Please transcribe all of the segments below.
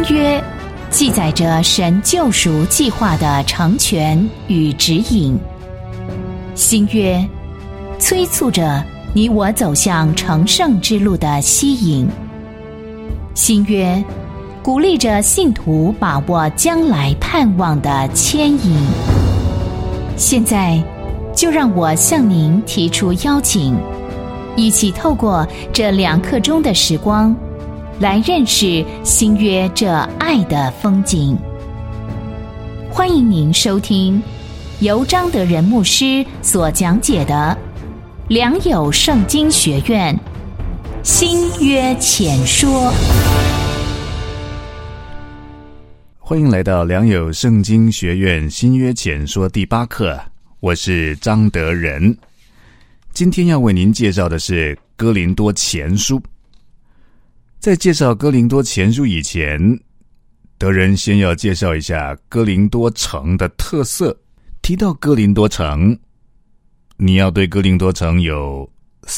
约记载着神救赎计划的成全与指引，新约催促着你我走向成圣之路的吸引，新约鼓励着信徒把握将来盼望的牵引。现在就让我向您提出邀请，一起透过这2刻钟的时光来认识新约这爱的风景。欢迎您收听由张德仁牧师所讲解的良友圣经学院新约浅说。 欢迎来到良友圣经学院新约浅说第8课，我是张德仁。今天要为您介绍的是哥林多前书。在介绍哥林多前书以前，德仁先要介绍一下哥林多城的特色。提到哥林多城，你要对哥林多城有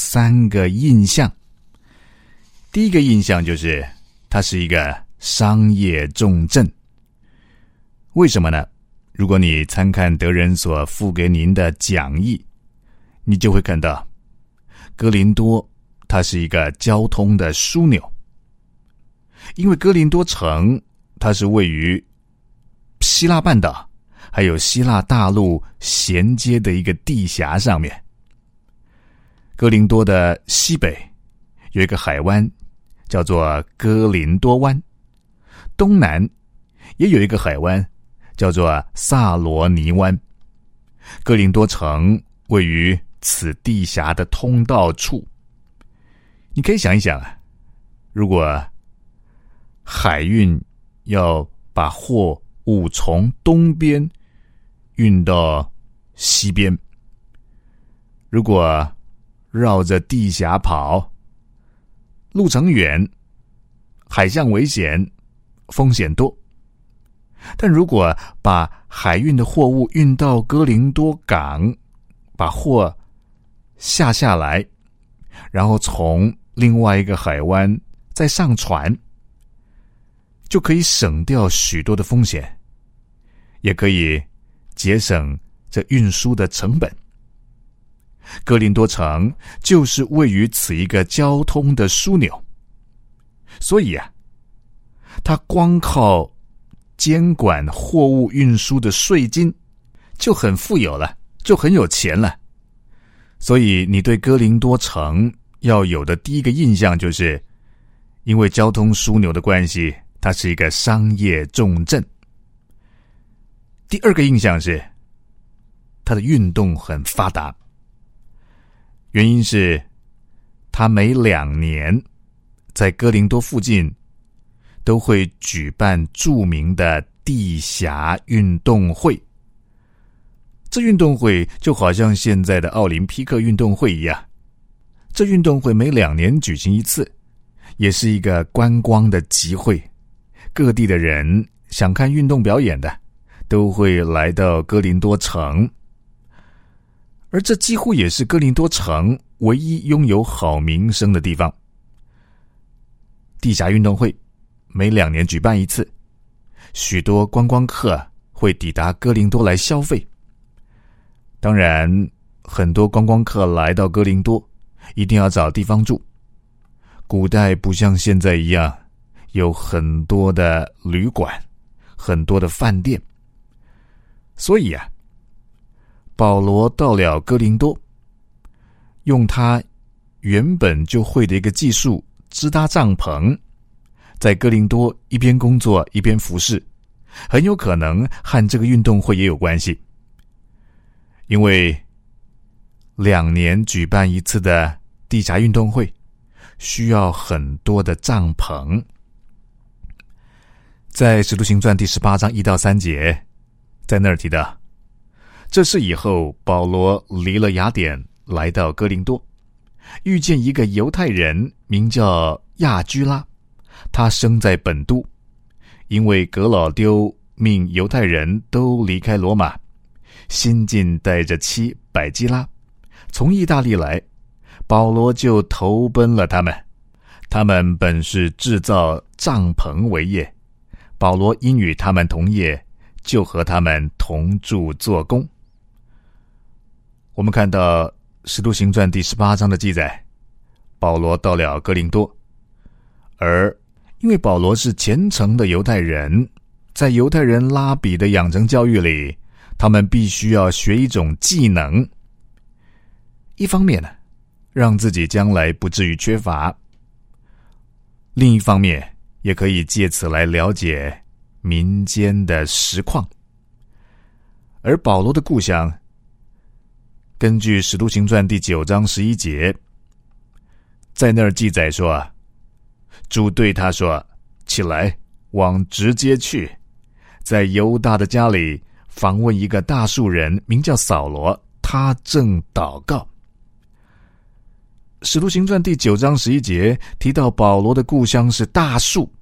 3个印象。第一个印象就是它是一个商业重镇。为什么呢？如果你参看德仁所附给您的讲义，你就会看到哥林多它是一个交通的枢纽。因为哥林多城它是位于希腊半岛还有希腊大陆衔接的一个地峡上面。哥林多的西北有一个海湾叫做哥林多湾，东南也有一个海湾叫做萨罗尼湾。哥林多城位于此地峡的通道处。你可以想一想啊，如果海运要把货物从东边运到西边，如果绕着地峡跑，路程远，海象危险，风险多。但如果把海运的货物运到哥林多港，把货下来，然后从另外一个海湾再上船，就可以省掉许多的风险，也可以节省这运输的成本。哥林多城就是位于此一个交通的枢纽，所以啊，它光靠监管货物运输的税金就很富有了，就很有钱了。所以你对哥林多城要有的第一个印象就是，因为交通枢纽的关系，它是一个商业重镇。第二个印象是它的运动很发达，原因是它每2年在哥林多附近都会举办著名的地峡运动会。这运动会就好像现在的奥林匹克运动会一样，这运动会每2年举行一次，也是一个观光的集会。各地的人想看运动表演的都会来到哥林多城，而这几乎也是哥林多城唯一拥有好名声的地方。地峡运动会每2年举办一次，许多观光客会抵达哥林多来消费。当然，很多观光客来到哥林多一定要找地方住。古代不像现在一样有很多的旅馆，很多的饭店。所以啊，保罗到了哥林多，用他原本就会的一个技术支搭帐篷，在哥林多一边工作一边服侍，很有可能和这个运动会也有关系。因为2年举办一次的地峡运动会需要很多的帐篷。在使徒行传第18章1到3节，在那儿提到，这是以后保罗离了雅典来到哥林多，遇见一个犹太人名叫亚居拉，他生在本都，因为革老丢命犹太人都离开罗马，新近带着妻百基拉从意大利来，保罗就投奔了他们。他们本是制造帐篷为业， 保罗因与他们同业，就和他们同住做工。我们看到《使徒行传》第18章的记载，保罗到了哥林多，而因为保罗是虔诚的犹太人，在犹太人拉比的养成教育里，他们必须要学一种技能，一方面呢，让自己将来不至于缺乏，另一方面也可以借此来了解民间的实况。而保罗的故乡，根据《使徒行传》第9章11节，在那儿记载说，主对他说，起来，往直接去，在犹大的家里访问一个大数人，名叫扫罗，他正祷告。《使徒行传》第9章11节提到保罗的故乡是大树。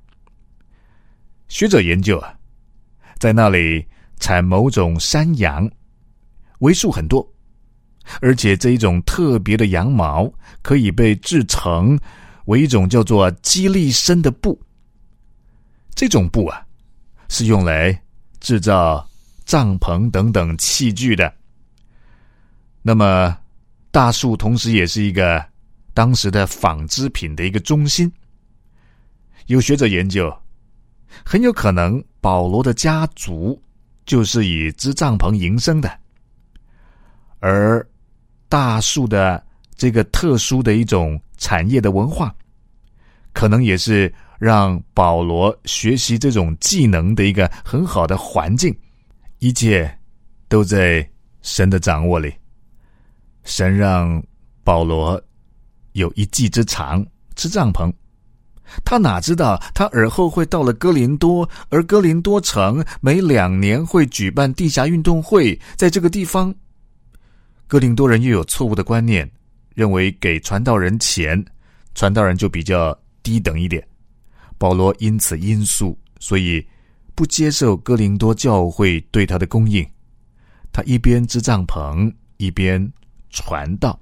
学者研究在那里产某种山羊，为数很多，而且这一种特别的羊毛可以被制成为一种叫做基利参的布。这种布是用来制造帐篷等等器具的。那么大树同时也是一个当时的纺织品的一个中心。有学者研究，很有可能保罗的家族就是以织帐篷营生的，而大树的这个特殊的一种产业的文化，可能也是让保罗学习这种技能的一个很好的环境。一切都在神的掌握里。神让保罗有一技之长，织帐篷。他哪知道他尔后会到了哥林多，而哥林多城每2年会举办地下运动会。在这个地方，哥林多人又有错误的观念，认为给传道人钱，传道人就比较低等一点。保罗因此因素，所以不接受哥林多教会对他的供应。他一边织帐篷，一边传道。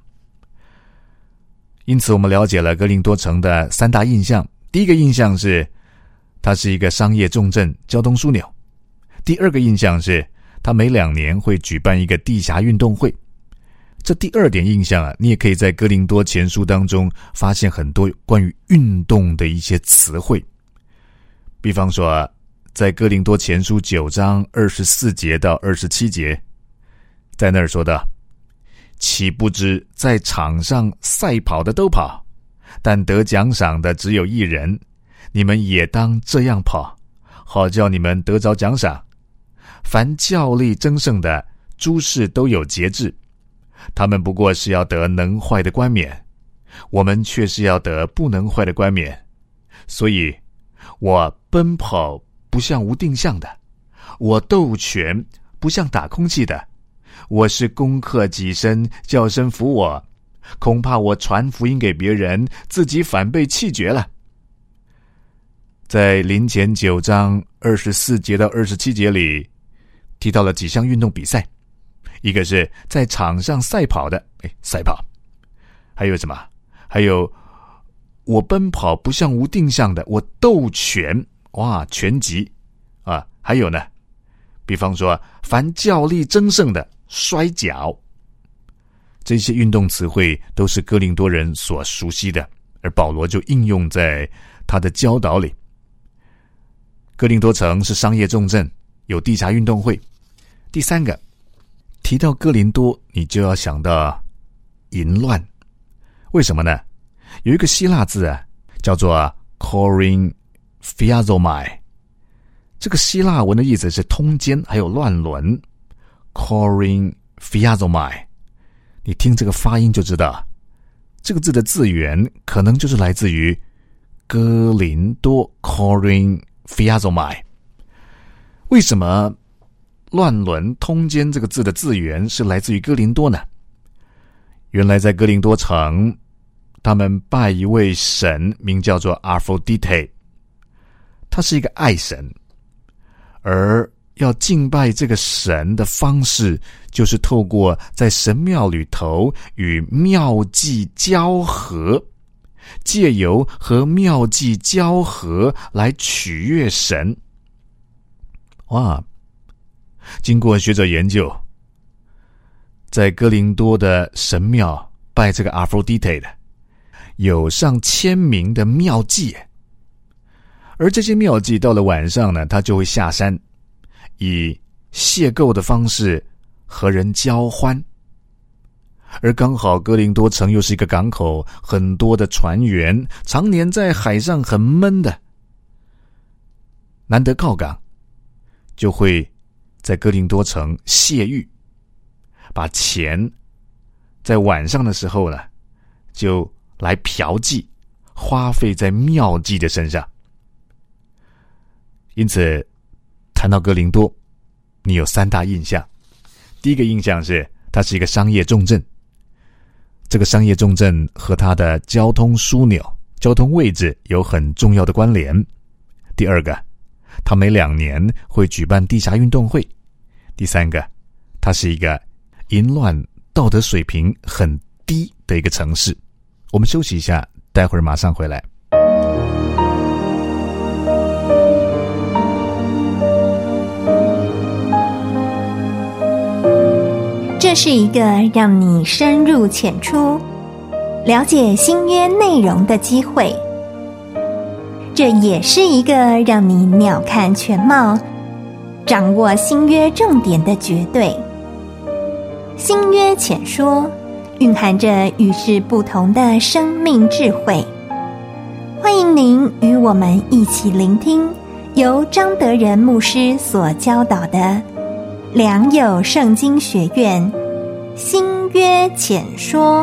因此我们了解了哥林多城的3大印象。第一个印象是它是一个商业重镇，交通枢纽。第二个印象是它每2年会举办一个地下运动会。这第2点印象你也可以在哥林多前书当中发现很多关于运动的一些词汇。比方说在哥林多前书9章24节到27节，在那儿说道，岂不知在场上赛跑的都跑，但得奖赏的只有一人，你们也当这样跑，好叫你们得着奖赏。凡较力争胜的，诸事都有节制，他们不过是要得能坏的冠冕，我们却是要得不能坏的冠冕。所以我奔跑不像无定向的，我斗拳不像打空气的，我是攻克己身，叫身服我，恐怕我传福音给别人，自己反被弃绝了。在林前9章24节到27节里提到了几项运动比赛，一个是在场上赛跑的，赛跑，还有什么？还有我奔跑不像无定向的，我斗拳，拳击啊，还有呢，比方说凡较力争胜的，摔跤。这些运动词汇都是哥林多人所熟悉的，而保罗就应用在他的教导里。哥林多城是商业重镇，有地下运动会。第3个，提到哥林多，你就要想到淫乱。为什么呢？有一个希腊字叫做 Korinphiazomai， 这个希腊文的意思是通奸还有乱伦。Korinphiazomai， 你听这个发音就知道，这个字的字源可能就是来自于哥林多 Korinphiazomai。 为什么乱伦通奸这个字的字源是来自于哥林多呢？原来在哥林多城，他们拜一位神，名叫做 Aphrodite， 他是一个爱神，而要敬拜这个神的方式，就是透过在神庙里头与庙妓交合，借由和庙妓交合来取悦神。 哇，经过学者研究，在哥林多的神庙拜这个 Aphrodite 的有上1000名的庙妓，而这些庙妓到了晚上呢，他就会下山，以邂逅的方式和人交欢。而刚好哥林多城又是一个港口，很多的船员，常年在海上很闷的，难得靠港，就会在哥林多城泄欲，把钱在晚上的时候呢，就来嫖妓，花费在庙妓的身上。因此谈到哥林多，你有3大印象。第一个印象是它是一个商业重镇，这个商业重镇和它的交通枢纽、交通位置有很重要的关联。第二个，它每2年会举办地下运动会。第三个，它是一个淫乱道德水平很低的一个城市。我们休息一下，待会儿马上回来。 这是一个让你深入浅出，了解新约内容的机会。这也是一个让你鸟瞰全貌，掌握新约重点的绝对。新约浅说蕴含着与世不同的生命智慧。欢迎您与我们一起聆听由张德仁牧师所教导的良友圣经学院新约浅说。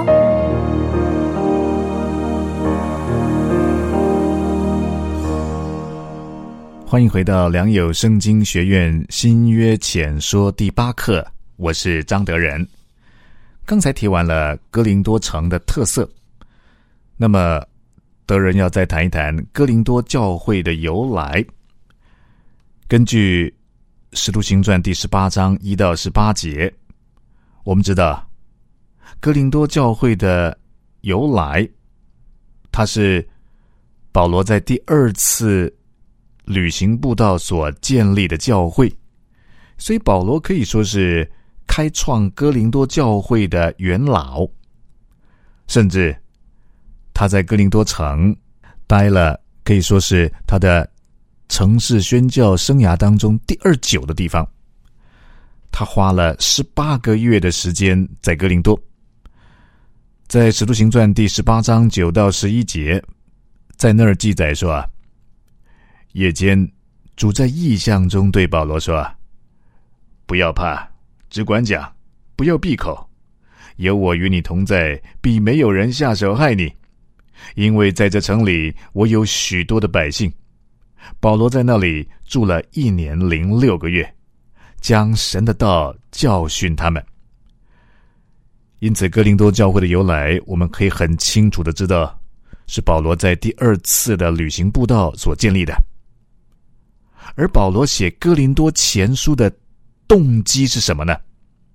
欢迎回到良友圣经学院新约浅说第8课，我是张德仁。刚才提完了哥林多城的特色，那么德仁要再谈一谈哥林多教会的由来。根据使徒行传第18章1到18节，我们知道哥林多教会的由来，它是保罗在第2次旅行布道所建立的教会，所以保罗可以说是开创哥林多教会的元老，甚至他在哥林多城待了，可以说是他的城市宣教生涯当中第2久的地方。他花了18个月的时间在哥林多。在使徒行传第18章9到11节，在那儿记载说夜间主在异象中对保罗说，不要怕，只管讲，不要闭口，有我与你同在，必没有人下手害你，因为在这城里我有许多的百姓。保罗在那里住了1年06个月，将神的道教训他们。因此哥林多教会的由来，我们可以很清楚的知道，是保罗在第2次的旅行布道所建立的。而保罗写哥林多前书的动机是什么呢？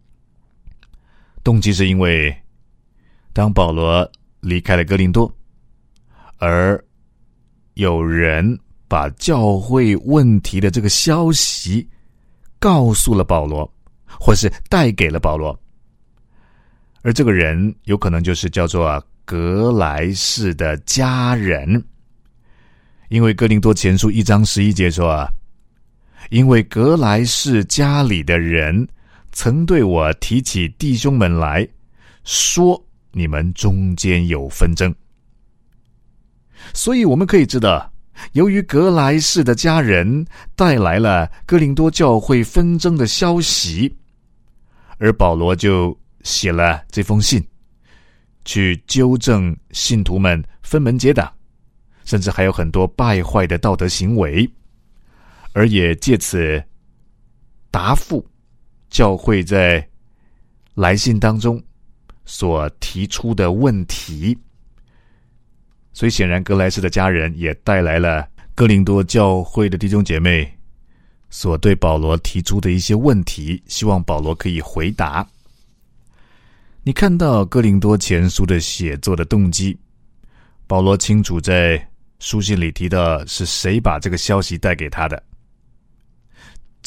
动机是因为当保罗离开了哥林多，而有人把教会问题的这个消息告诉了保罗，或是带给了保罗，而这个人有可能就是叫做格莱士的家人。因为哥林多前书1章11节说因为格莱士家里的人曾对我提起弟兄们来，说你们中间有纷争。所以我们可以知道，由于格莱士的家人带来了哥林多教会纷争的消息，而保罗就写了这封信，去纠正信徒们分门结党，甚至还有很多败坏的道德行为，而也借此答复教会在来信当中所提出的问题。所以显然格莱士的家人也带来了哥林多教会的弟兄姐妹所对保罗提出的一些问题，希望保罗可以回答。你看到哥林多前书的写作的动机，保罗清楚在书信里提到是谁把这个消息带给他的。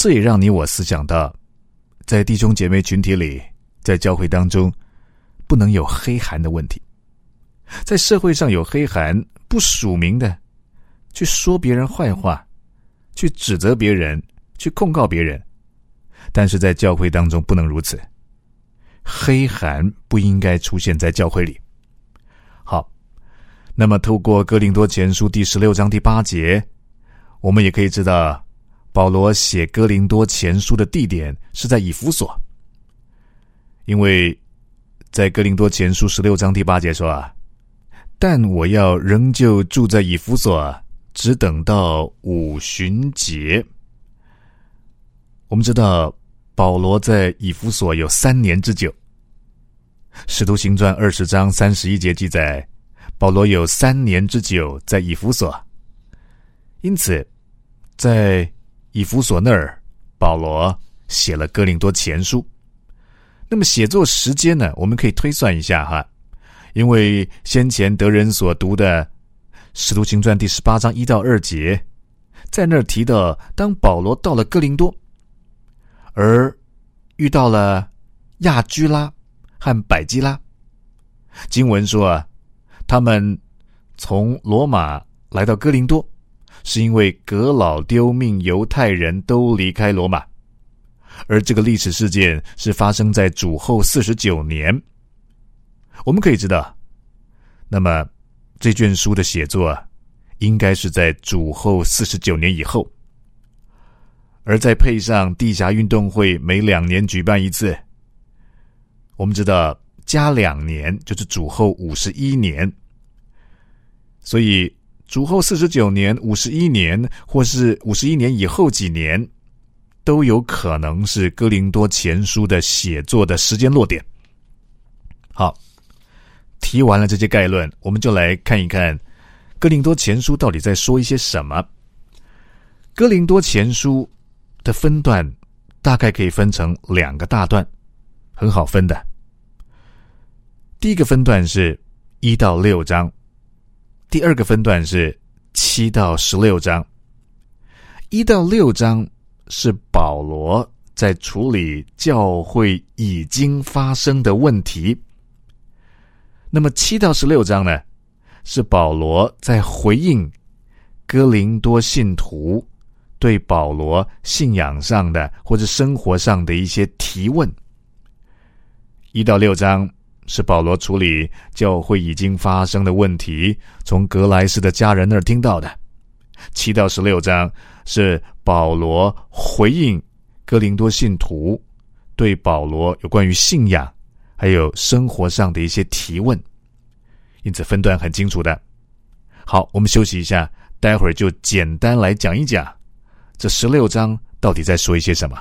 这也让你我思想到，在弟兄姐妹群体里，在教会当中，不能有黑函的问题。在社会上有黑函，不署名的去说别人坏话，去指责别人，去控告别人，但是在教会当中不能如此。黑函不应该出现在教会里。好，那么透过哥林多前书第16章第8节，我们也可以知道保罗写哥林多前书的地点是在以弗所。因为在哥林多前书16章第8节说但我要仍旧住在以弗所，只等到5旬节。我们知道保罗在以弗所有3年之久。使徒行传20章31节记载，保罗有3年之久在以弗所。因此在以弗所那儿，保罗写了哥林多前书。那么写作时间呢，我们可以推算一下因为先前德人所读的使徒行传第18章1到2节，在那儿提到当保罗到了哥林多，而遇到了亚居拉和百基拉，经文说他们从罗马来到哥林多，是因为革老丢命犹太人都离开罗马，而这个历史事件是发生在主后49年。我们可以知道，那么这卷书的写作应该是在主后49年以后，而再配上地峡运动会每2年举办一次，我们知道加2年就是主后51年，所以主后49年、51年或是51年以后几年，都有可能是哥林多前书的写作的时间落点。好，提完了这些概论，我们就来看一看哥林多前书到底在说一些什么。哥林多前书的分段大概可以分成2个大段，很好分的。第一个分段是1到6章，第二个分段是7到16章。1到6章是保罗在处理教会已经发生的问题，那么7到16章呢，是保罗在回应哥林多信徒对保罗信仰上的或者生活上的一些提问。1到6章是保罗处理教会已经发生的问题，从格莱斯的家人那儿听到的。7到16章是保罗回应哥林多信徒对保罗有关于信仰还有生活上的一些提问，因此分段很清楚的。好，我们休息一下，待会儿就简单来讲一讲这16章到底在说一些什么。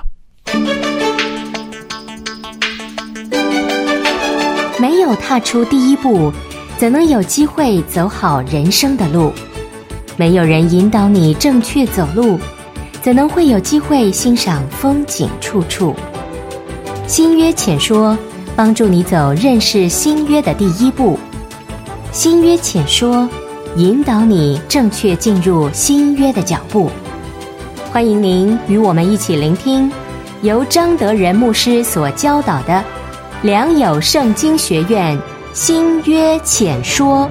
没有踏出第一步，怎能有机会走好人生的路？没有人引导你正确走路，怎能会有机会欣赏风景处处？新约浅说，帮助你走认识新约的第一步。新约浅说，引导你正确进入新约的脚步。欢迎您与我们一起聆听由张德仁牧师所教导的良友圣经学院新约浅说。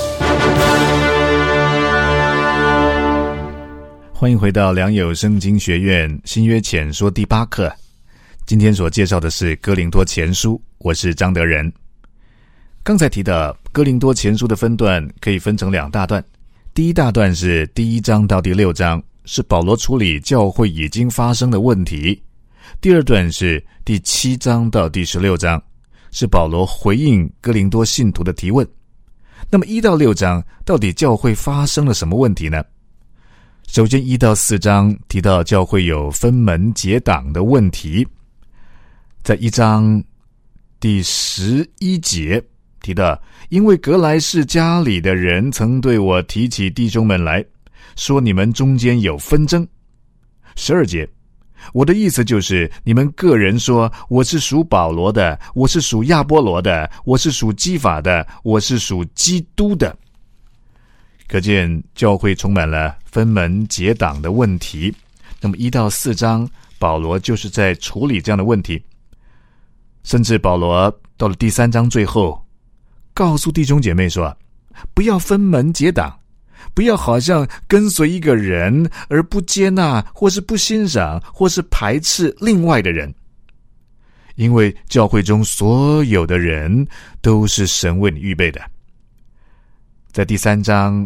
欢迎回到良友圣经学院新约浅说第8课。今天所介绍的是哥林多前书，我是张德仁。刚才提到哥林多前书的分段可以分成2大段，第一大段是第1章到第6章，是保罗处理教会已经发生的问题。第二段是第7章到第16章，是保罗回应哥林多信徒的提问。那么1到6章到底教会发生了什么问题呢？首先1到4章提到教会有分门结党的问题，在1章第11节提到，因为格莱士家里的人曾对我提起弟兄们来，说你们中间有纷争。12节，我的意思就是你们个人说，我是属保罗的，我是属亚波罗的，我是属基法的，我是属基督的。可见教会充满了分门结党的问题。那么1到4章保罗就是在处理这样的问题。甚至保罗到了第3章最后，告诉弟兄姐妹说，不要分门结党，不要好像跟随一个人而不接纳或是不欣赏或是排斥另外的人，因为教会中所有的人都是神为你预备的。在第3章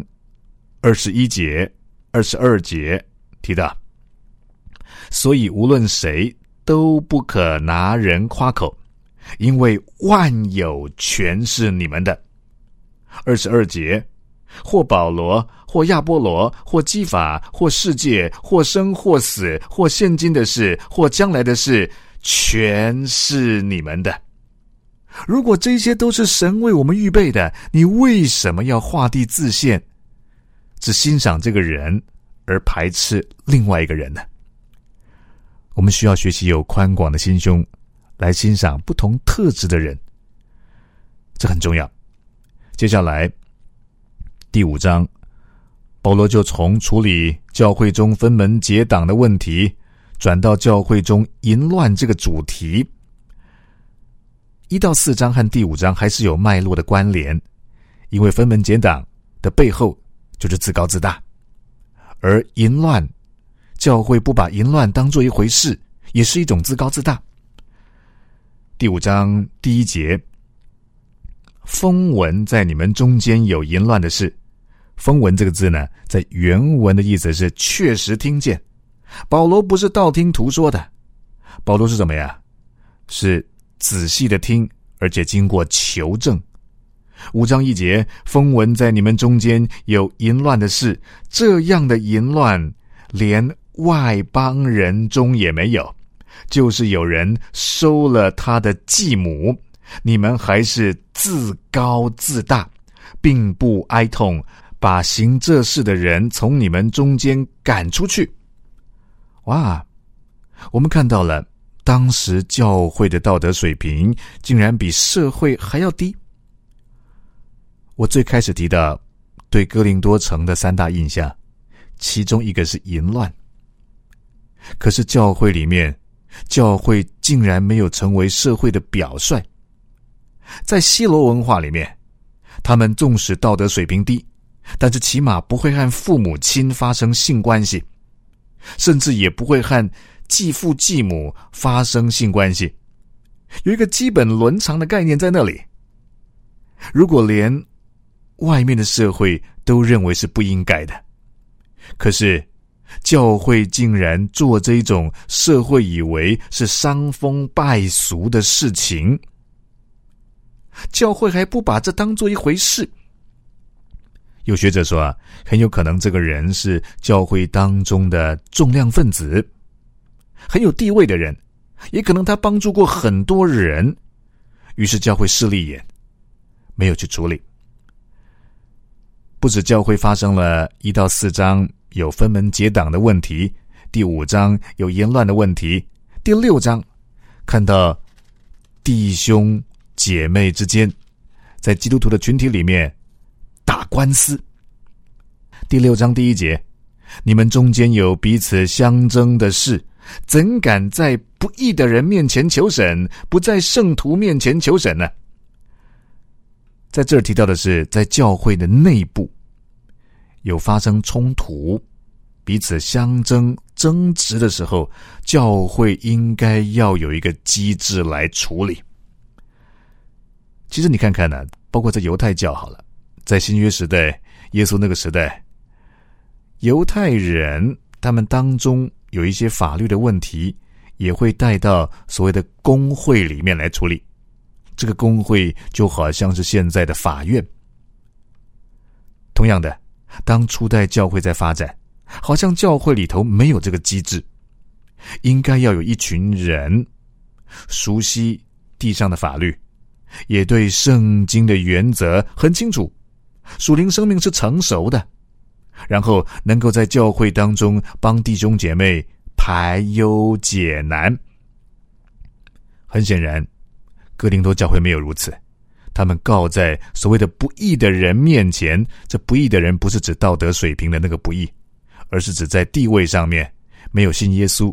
21节、22节提到，所以无论谁都不可拿人夸口，因为万有全是你们的。22节，或保罗，或亚波罗，或基法，或世界，或生或死，或现今的事，或将来的事，全是你们的。如果这些都是神为我们预备的，你为什么要画地自限，只欣赏这个人而排斥另外一个人呢？我们需要学习有宽广的心胸来欣赏不同特质的人，这很重要。接下来第5章，保罗就从处理教会中分门结党的问题，转到教会中淫乱这个主题。1到4章和第5章还是有脉络的关联，因为分门结党的背后就是自高自大，而淫乱，教会不把淫乱当作一回事，也是一种自高自大。第5章第1节，风闻在你们中间有淫乱的事。风闻这个字呢，在原文的意思是确实听见。保罗不是道听途说的，保罗是怎么样？是仔细的听，而且经过求证。5章1节，风闻在你们中间有淫乱的事，这样的淫乱连外邦人中也没有，就是有人收了他的继母，你们还是自高自大，并不哀痛，把行这事的人从你们中间赶出去。哇，我们看到了当时教会的道德水平竟然比社会还要低。我最开始提到对哥林多城的3大印象，其中一个是淫乱。可是教会里面，教会竟然没有成为社会的表率。在希罗文化里面，他们纵使道德水平低，但是起码不会和父母亲发生性关系，甚至也不会和继父继母发生性关系，有一个基本伦常的概念在那里。如果连外面的社会都认为是不应该的，可是教会竟然做这一种社会以为是伤风败俗的事情，教会还不把这当作一回事。有学者说很有可能这个人是教会当中的重量分子，很有地位的人，也可能他帮助过很多人，于是教会势利眼，没有去处理。不止教会发生了1到4章有分门结党的问题，第5章有淫乱的问题，第6章看到弟兄姐妹之间在基督徒的群体里面打官司。第6章第1节，你们中间有彼此相争的事，怎敢在不义的人面前求审，不在圣徒面前求审呢？在这儿提到的是在教会的内部有发生冲突，彼此相争争执的时候，教会应该要有一个机制来处理。其实你看看呢，包括在犹太教好了，在新约时代，耶稣那个时代，犹太人他们当中有一些法律的问题，也会带到所谓的公会里面来处理。这个公会就好像是现在的法院。同样的，当初代教会在发展，好像教会里头没有这个机制，应该要有一群人熟悉地上的法律，也对圣经的原则很清楚，属灵生命是成熟的，然后能够在教会当中帮弟兄姐妹排忧解难。很显然哥林多教会没有如此，他们告在所谓的不义的人面前，这不义的人不是指道德水平的那个不义，而是指在地位上面没有信耶稣，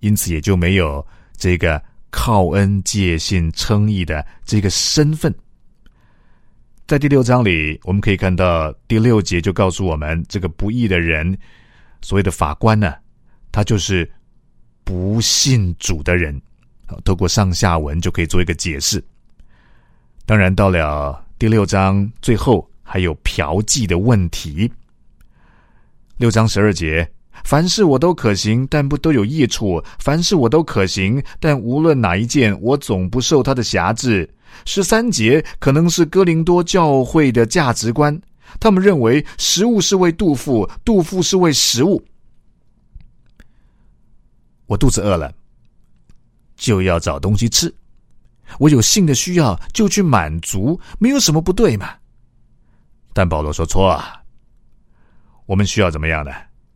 因此也就没有这个靠恩借信称义的这个身份。在第6章里，我们可以看到第6节就告诉我们，这个不义的人，所谓的法官呢，他就是不信主的人。透过上下文就可以做一个解释。当然到了第6章最后还有嫖妓的问题。6章12节，凡事我都可行，但不都有益处；凡事我都可行，但无论哪一件，我总不受他的辖制。13节可能是哥林多教会的价值观，他们认为食物是为肚腹，肚腹是为食物。我肚子饿了，就要找东西吃，我有性的需要就去满足，没有什么不对嘛。但保罗说错啊，我们需要怎么样呢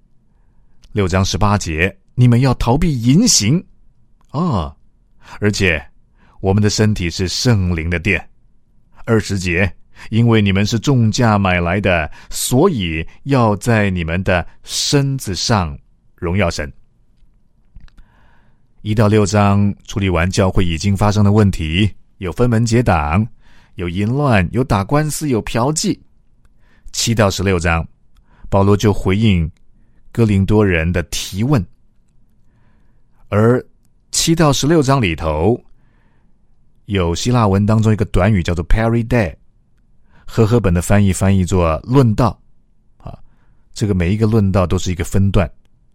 ？6章18节，你们要逃避淫行而且我们的身体是圣灵的殿。20节，因为你们是重价买来的，所以要在你们的身子上荣耀神。1到6章处理完教会已经发生的问题，有分门结党，有淫乱，有打官司，有嫖妓。7到16章，保罗就回应哥林多人的提问。而7到16章里头，有希腊文当中一个短语叫做 paride， 和合本的翻译作论道这个每一个论道都是一个分段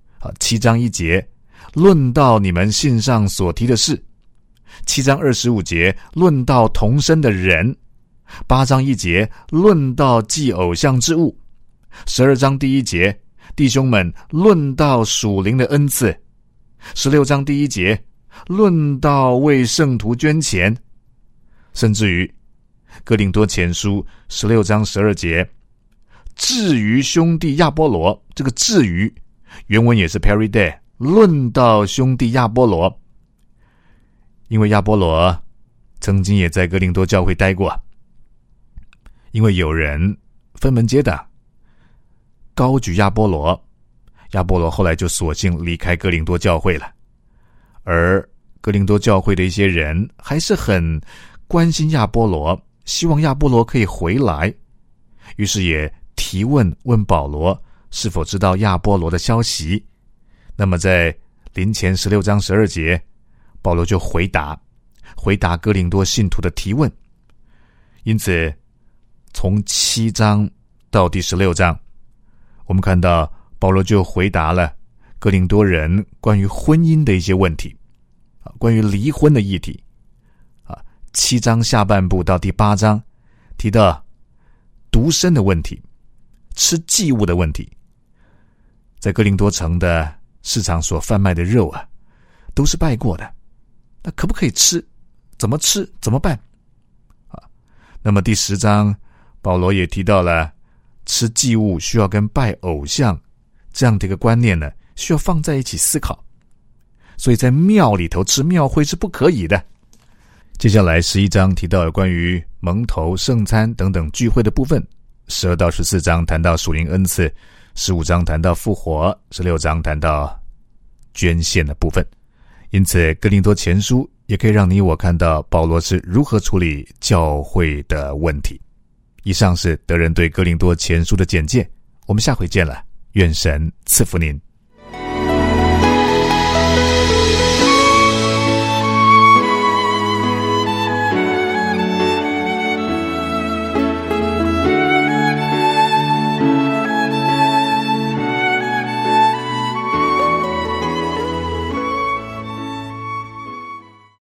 7章1节，论到你们信上所提的事。7章25节，论到同身的人。8章1节，论到祭偶像之物。12章第1节，弟兄们，论到属灵的恩赐。16章第1节，论到为圣徒捐钱。甚至于哥林多前书16章12节，至于兄弟亚波罗，这个至于原文也是 paride， 论到兄弟亚波罗。因为亚波罗曾经也在哥林多教会待过，因为有人分门结党高举亚波罗，亚波罗后来就索性离开哥林多教会了。而哥林多教会的一些人还是很关心亚波罗，希望亚波罗可以回来，于是也提问保罗是否知道亚波罗的消息。那么在临前16章12节，保罗就回答哥林多信徒的提问。因此从7章到第16章，我们看到保罗就回答了哥林多人关于婚姻的一些问题，关于离婚的议题。7章下半部到第8章提到独身的问题，吃祭物的问题。在哥林多城的市场所贩卖的肉都是拜过的，那可不可以吃？怎么吃？怎么办？那么第10章保罗也提到了吃祭物需要跟拜偶像这样的一个观念呢，需要放在一起思考。所以在庙里头吃庙会是不可以的。接下来11章提到有关于蒙头、圣餐等等聚会的部分。12到14章谈到属灵恩赐，15章谈到复活，16章谈到捐献的部分。因此哥林多前书也可以让你我看到保罗是如何处理教会的问题。以上是德仁对哥林多前书的简介，我们下回见了，愿神赐福您。